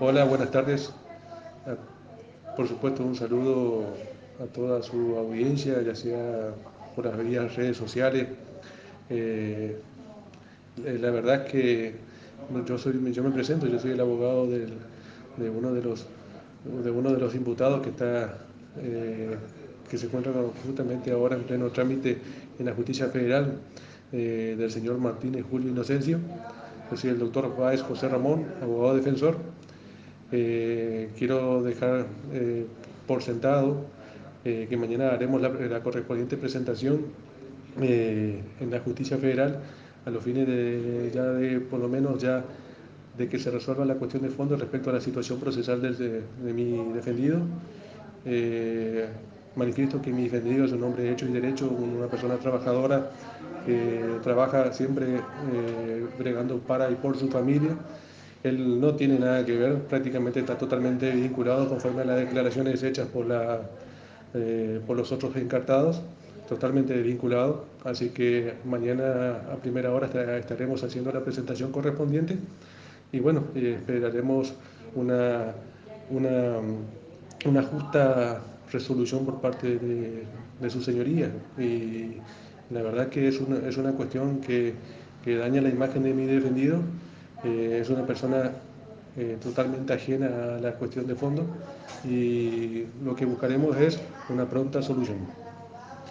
Hola, buenas tardes. Por supuesto, un saludo a toda su audiencia, ya sea por las vías redes sociales. Eh, la verdad es que yo me presento, yo soy el abogado de uno de los imputados eh, que se encuentra justamente ahora en pleno trámite en la justicia federal, del señor Martínez Julio Inocencio. Yo soy el doctor Báez José Ramón, abogado defensor. Quiero dejar por sentado que mañana haremos la correspondiente presentación en la justicia federal a los fines por lo menos ya de que se resuelva la cuestión de fondo respecto a la situación procesal de mi defendido. Eh, Manifiesto que mi defendido es un hombre de hecho y derecho, una persona trabajadora que trabaja siempre bregando para y por su familia. Él no tiene nada que ver, prácticamente está totalmente vinculado conforme a las declaraciones hechas por los otros encartados, totalmente vinculado. Así que mañana a primera hora estaremos haciendo la presentación correspondiente y bueno, esperaremos una, una, una justa resolución por parte de su señoría. Y la verdad que es una cuestión que daña la imagen de mi defendido. Es una persona totalmente ajena a la cuestión de fondo y lo que buscaremos es una pronta solución.